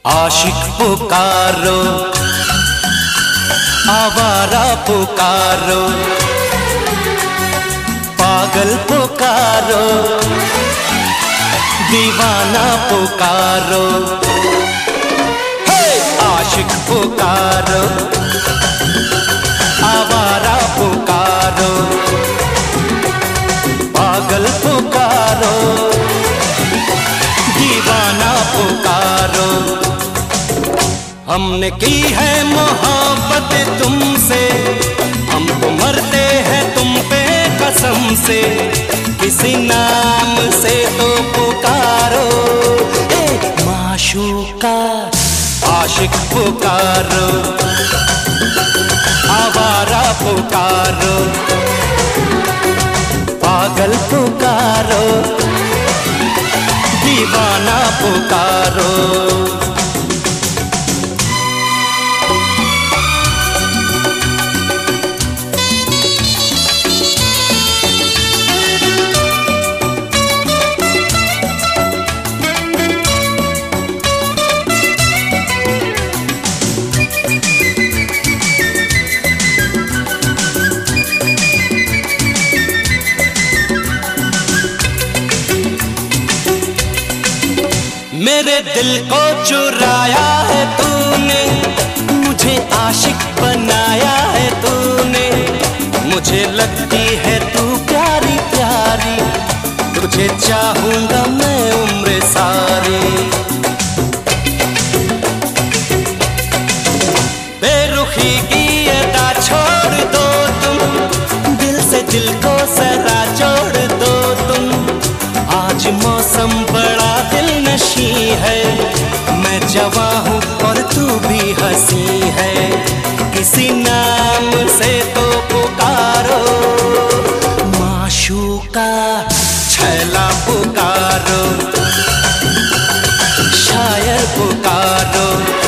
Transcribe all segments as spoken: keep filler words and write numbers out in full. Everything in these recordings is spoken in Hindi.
आशिक पुकारो, आवारा पुकारो, पागल पुकारो, दीवाना पुकारो। हे! आशिक पुकारो, आवारा पुकारो, पागल पुकारो, दीवाना पुकारो। हमने की है मोहब्बत तुमसे, हम तो मरते हैं तुम पे कसम से। किसी नाम से तो पुकारो, ए माशूका। आशिक पुकारो, आवारा पुकारो, पागल पुकारो, दीवाना पुकारो। मेरे दिल को चुराया है तूने, मुझे आशिक बनाया है तूने। मुझे लगती है तू प्यारी प्यारी, तुझे चाहूंगा मैं उम्र सारी। बेरुखी की अदा छोड़ दो तुम, दिल से दिल को जरा जोड़ दो तुम। आज मौसम बड़ा दिलनशी है, मैं जवां हूँ और तू भी हंसी है। किसी नाम से तो पुकारो, माशूका। छैला पुकारो, शायर पुकारो,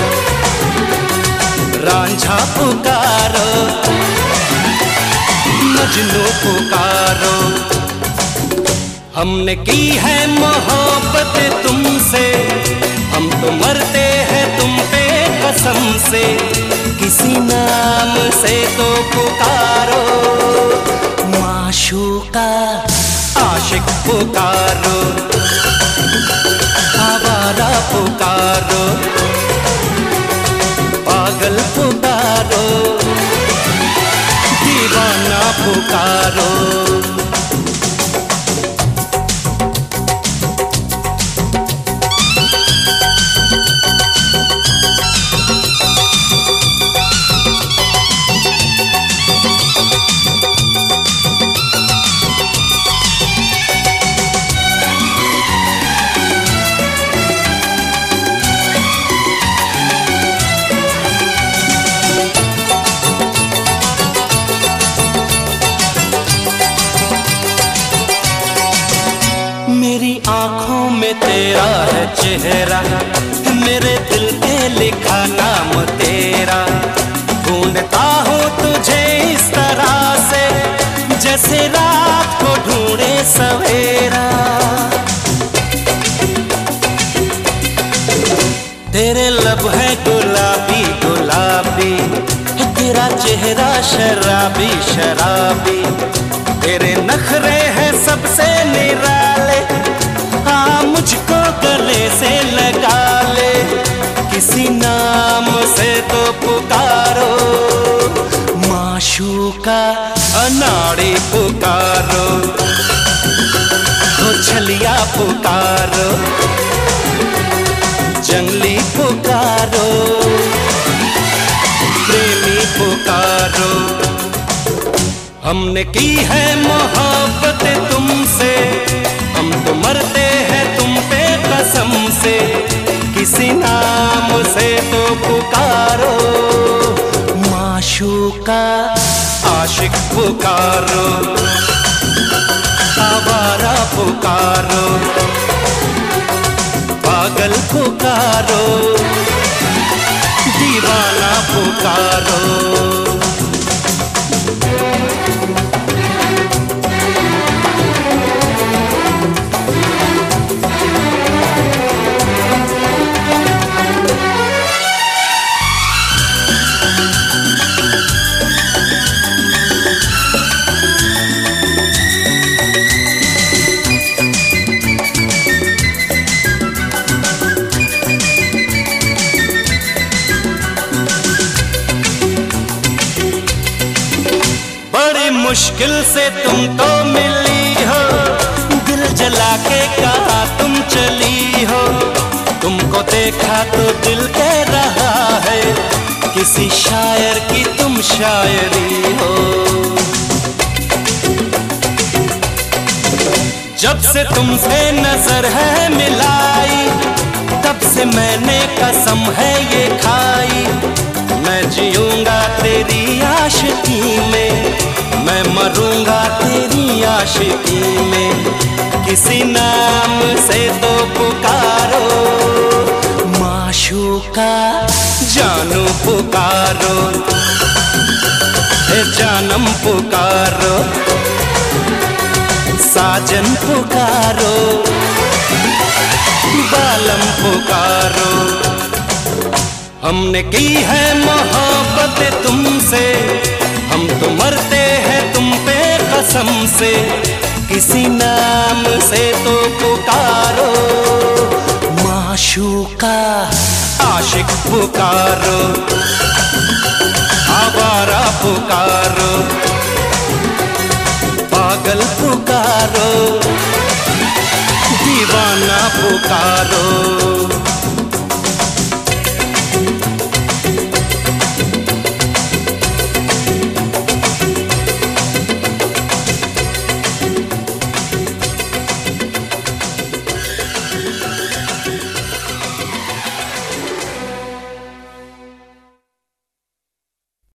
रांझा पुकारो, मजनू पुकारो। हमने की है मोहब्बत तुमसे, हम तो मरते हैं तुम पे कसम से। किसी नाम से तो पुकारो, माशूका। आशिक पुकारो, आवारा पुकारो, पागल पुकारो, दीवाना पुकारो। मेरी आँखों में तेरा है चेहरा, मेरे दिल पे लिखा नाम तेरा। ढूंढता हूँ तुझे इस तरह से, जैसे रात को ढूंढे सवेरा। तेरे लब है गुलाबी गुलाबी, तेरा चेहरा शराबी शराबी। तेरे नखरे हैं सबसे निराले, आ मुझको गले से लगा ले। किसी नाम से तो पुकारो, माशूका। अनाड़ी पुकारो, हो छलिया पुकारो, जंगली पुकारो, प्रेमी पुकारो। हमने की है मोहब्बत तुमसे, हम तो मरते हैं तुम पे कसम से। किसी नाम से तो पुकारो, माशूका। आशिक पुकारो, आवारा पुकारो, पागल पुकारो, दीवाना पुकारो। मुश्किल से तुम तो मिली हो, दिल जला के कहा तुम चली हो। तुमको देखा तो दिल कह रहा है, किसी शायर की तुम शायरी हो। जब से तुमसे नजर है मिलाई, तब से मैंने कसम है ये खाई। मैं जीऊंगा तेरी आशिकी में, मैं मरूंगा तेरी आशिकी में। किसी नाम से तो पुकारो माशूका, जानू पुकारो, हे जानम पुकारो, साजन पुकारो, बालम पुकारो। हमने की है मोहब्बत तुमसे, हम तो मरते हैं तुम पे कसम से। किसी नाम से तो पुकारो माशूका, आशिक पुकारो, आवारा पुकारो, पागल पुकारो, दीवाना पुकारो।